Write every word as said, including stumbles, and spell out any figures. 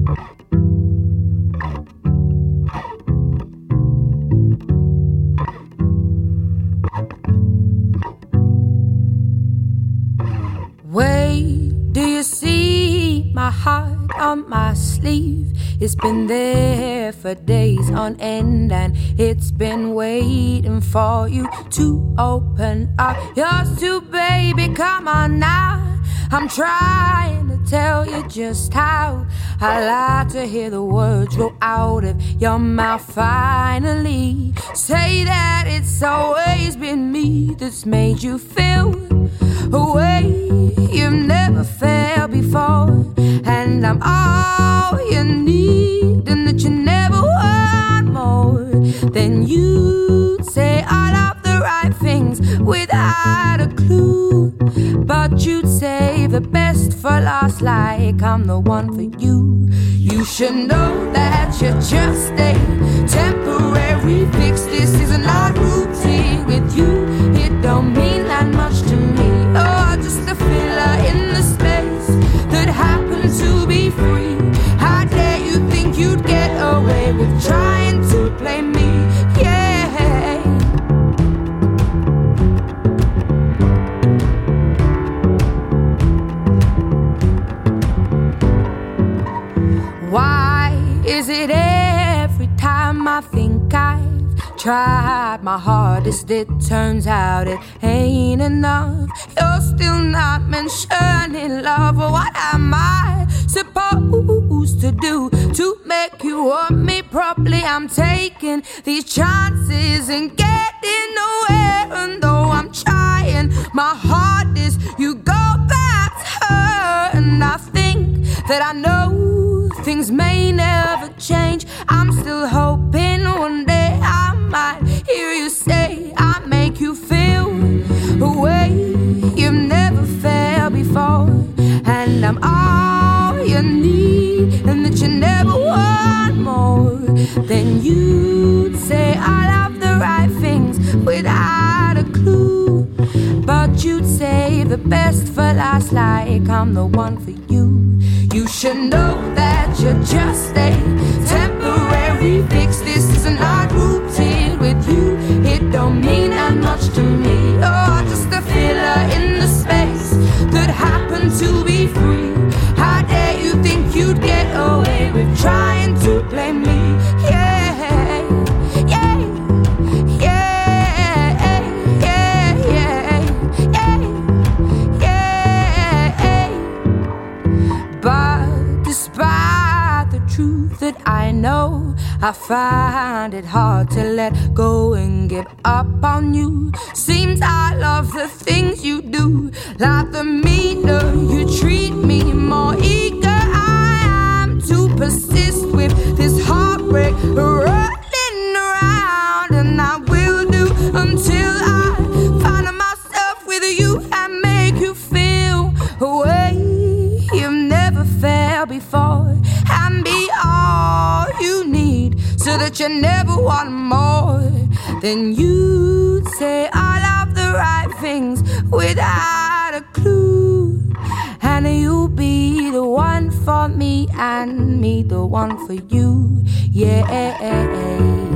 Wait, do you see my heart on my sleeve? It's been there for days on end, and it's been waiting for you to open up yours too, baby. Come on now, I'm trying to tell you just how I like to hear the words roll out of your mouth. Finally, say that it's always been me that's made you feel a way you've never felt before, and I'm all you need, and that you never want more. Then you'd say all of the right things without a clue, but you'd save the best for last, like I'm the one for you. You should know that you're just a temporary fix. This is not routine with you. It don't mean that much to me. Oh, just a filler in the space that happens to be free. How dare you think you'd get away with trying to play me? Yeah. Why is it every time I think I've tried my hardest, it turns out it ain't enough? You're still not mentioning love. What am I supposed to do to make you want me properly? I'm taking these chances and getting nowhere, and though I'm trying my hardest, you go back to her. And I think that I know things may never change. I'm still hoping one day I might hear you say I make you feel a way you've never felt before, and I'm all you need, and that you never want more. Then you'd say all of the right things without a clue, but you'd save the best for last, like I'm the one for you. You should know that you're just a temporary fix. This is not routine with you. It don't mean that much to me. Oh, just a filler in the space that happened to be free. How dare you think you'd get away with trying to play me? Yeah, yeah, yeah, yeah, yeah, yeah. But despite the truth that I know, I find it hard to let go and give up on you. Seems I love the things you do, like the meaner you treat me, more eager I am to persist with this heartbreak rolling around. And I will do until I find myself with you and make you feel a way you've never felt before, and be all you need, so that you never want more. Then you'd say all of the right things without a clue, and you'll be the one for me, and me the one for you. Yeah.